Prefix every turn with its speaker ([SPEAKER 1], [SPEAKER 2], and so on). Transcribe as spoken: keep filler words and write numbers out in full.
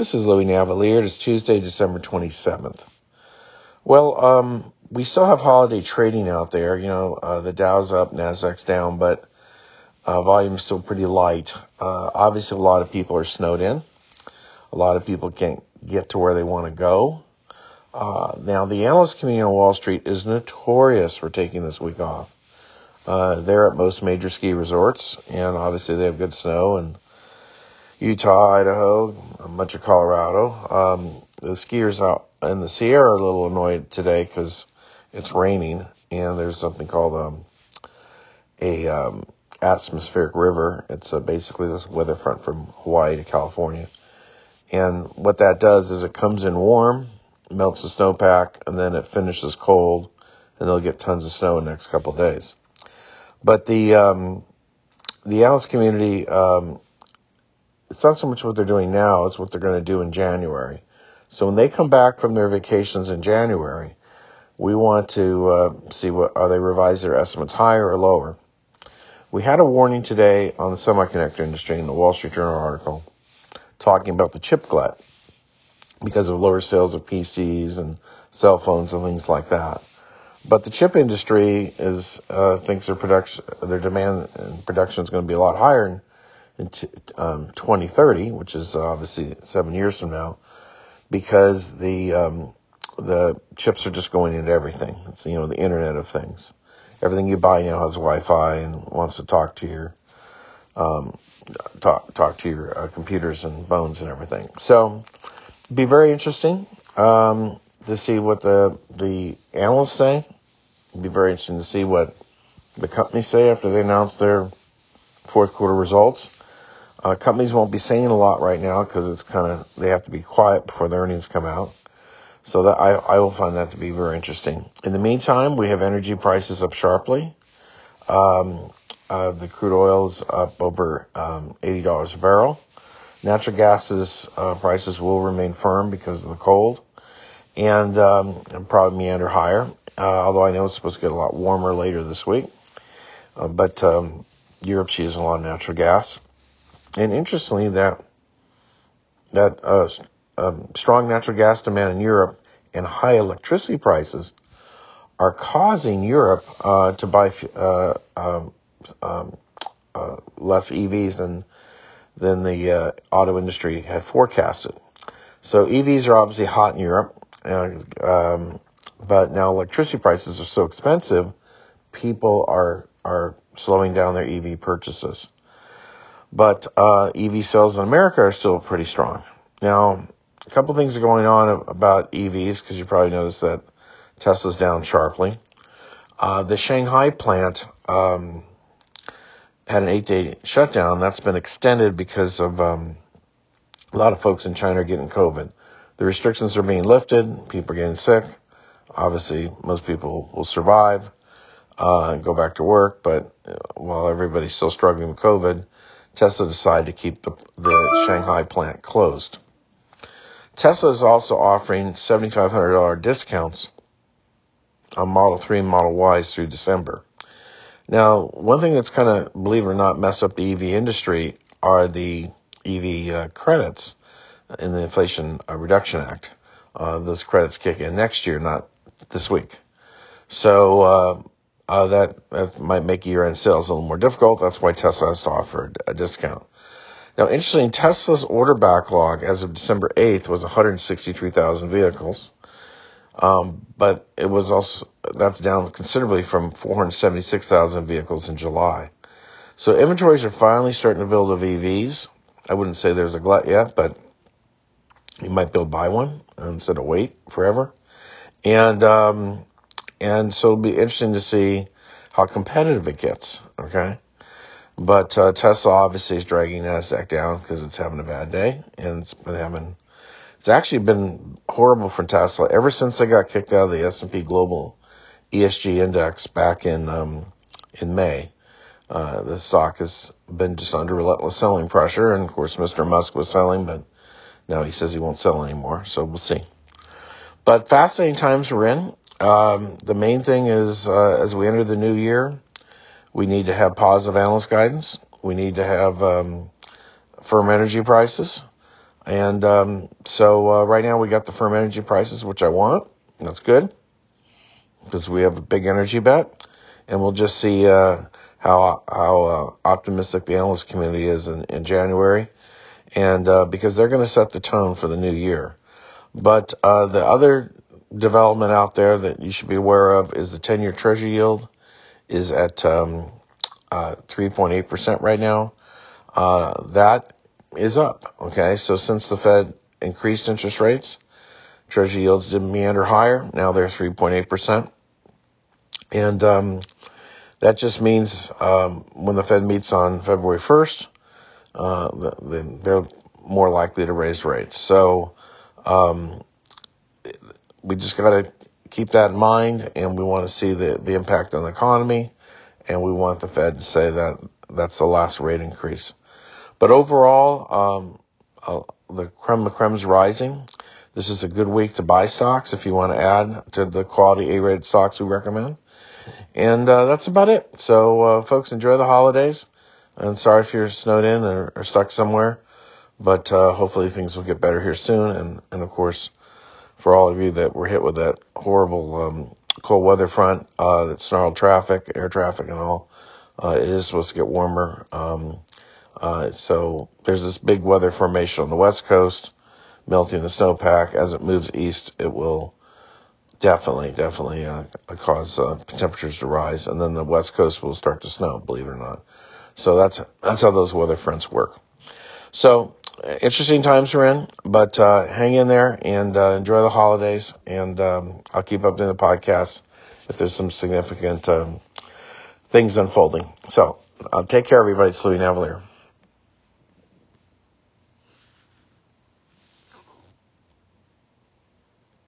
[SPEAKER 1] This is Louis Navalier. It's Tuesday, December twenty-seventh. Well, um, we still have holiday trading out there. You know, uh, the Dow's up, Nasdaq's down, but uh, volume's still pretty light. Uh, obviously, a lot of people are snowed in. A lot of people can't get to where they want to go. Uh, now, the analyst community on Wall Street is notorious for taking this week off. Uh, they're at most major ski resorts, and obviously they have good snow and Utah, Idaho, much of Colorado. Um, the skiers out in the Sierra are a little annoyed today because it's raining and there's something called um, a um, atmospheric river. It's uh, basically this weather front from Hawaii to California. And what that does is it comes in warm, melts the snowpack, and then it finishes cold, and they'll get tons of snow in the next couple of days. But the um, the analyst community, um, it's not so much what they're doing now, it's what they're going to do in January. So when they come back from their vacations in January, we want to uh, see what, are they revise their estimates higher or lower? We had a warning today on the semiconductor industry in the Wall Street Journal article talking about the chip glut because of lower sales of P Cs and cell phones and things like that. But the chip industry is uh, thinks their production, their demand and production is going to be a lot higher in, in t- um, twenty thirty, which is obviously seven years from now, because the um, the chips are just going into everything. It's, you know, the Internet of Things. Everything you buy now has Wi-Fi and wants to talk to your um, talk talk to your uh, computers and phones and everything. So, it'd be very interesting um, to see what the the analysts say. It'd be very interesting to see what the companies say after they announce their fourth quarter results. Uh, companies won't be saying a lot right now because it's kind of, they have to be quiet before the earnings come out. So that I, I will find that to be very interesting. In the meantime, we have energy prices up sharply. Um, uh, the crude oil is up over um, eighty dollars a barrel. Natural gas's uh, prices will remain firm because of the cold and, um, and probably meander higher. Uh, although I know it's supposed to get a lot warmer later this week. Uh, but um, Europe's using a lot of natural gas. And interestingly, that that uh, um, strong natural gas demand in Europe and high electricity prices are causing Europe uh, to buy uh, um, um, uh, less E Vs than than the uh, auto industry had forecasted. So E Vs are obviously hot in Europe, uh, um, but now electricity prices are so expensive, people are are slowing down their E V purchases. But uh, E V sales in America are still pretty strong. Now, a couple things are going on about E Vs, because you probably noticed that Tesla's down sharply. Uh, the Shanghai plant um, had an eight-day shutdown. That's been extended because of um, a lot of folks in China are getting COVID. The restrictions are being lifted. People are getting sick. Obviously, most people will survive uh, and go back to work. But while everybody's still struggling with COVID, Tesla decided to keep the, the Shanghai plant closed. Tesla is also offering seven thousand five hundred dollars discounts on Model three and Model Ys through December. Now, one thing that's kind of, believe it or not, messed up the E V industry are the E V uh, credits in the Inflation Reduction Act. Uh, those credits kick in next year, not this week. So uh, uh, that, that might make year-end sales a little more difficult. That's why Tesla has to offer a discount. Now, interestingly, Tesla's order backlog as of December eighth was one hundred sixty-three thousand vehicles. Um, but it was also, that's down considerably from four hundred seventy-six thousand vehicles in July. So inventories are finally starting to build of E Vs. I wouldn't say there's a glut yet, but you might be able to buy one instead of wait forever. And, um, and so it'll be interesting to see how competitive it gets. Okay. But, uh, Tesla obviously is dragging Nasdaq down because it's having a bad day, and it's been having, it's actually been horrible for Tesla ever since they got kicked out of the S and P Global E S G index back in, um, in May. Uh, the stock has been just under relentless selling pressure. And of course, Mister Musk was selling, but now he says he won't sell anymore. So we'll see. But fascinating times we're in. Um, the main thing is, uh, as we enter the new year, we need to have positive analyst guidance. We need to have, um, firm energy prices. And um, so uh, right now we got the firm energy prices, which I want. That's good because we have a big energy bet, and we'll just see uh, how how uh, optimistic the analyst community is in, in January, and uh, because they're going to set the tone for the new year. But uh, the other development out there that you should be aware of is the ten-year Treasury yield is at um, uh, three point eight percent right now. Uh, that is up. Okay, so since the Fed increased interest rates, Treasury yields didn't meander higher. Now they're three point eight percent. And um, that just means um, when the Fed meets on February first, uh, the, they're more likely to raise rates. So um, we just got to keep that in mind, and we want to see the, the impact on the economy, and we want the Fed to say that that's the last rate increase. But overall, um, uh, the creme de la creme is rising. This is a good week to buy stocks if you want to add to the quality A-rated stocks we recommend. And uh, that's about it. So, uh, folks, enjoy the holidays. And sorry if you're snowed in or, or stuck somewhere. But uh, hopefully things will get better here soon. And, and, of course, for all of you that were hit with that horrible um, cold weather front uh, that snarled traffic, air traffic and all, uh, it is supposed to get warmer. Um, uh, so there's this big weather formation on the West Coast, melting the snowpack. As it moves east, it will definitely, definitely uh, cause uh, temperatures to rise. And then the West Coast will start to snow, believe it or not. So that's that's how those weather fronts work. So interesting times we're in, but uh, hang in there and uh, enjoy the holidays. And um, I'll keep updating the podcast if there's some significant um, things unfolding. So uh, take care, everybody. It's Louis Navalier.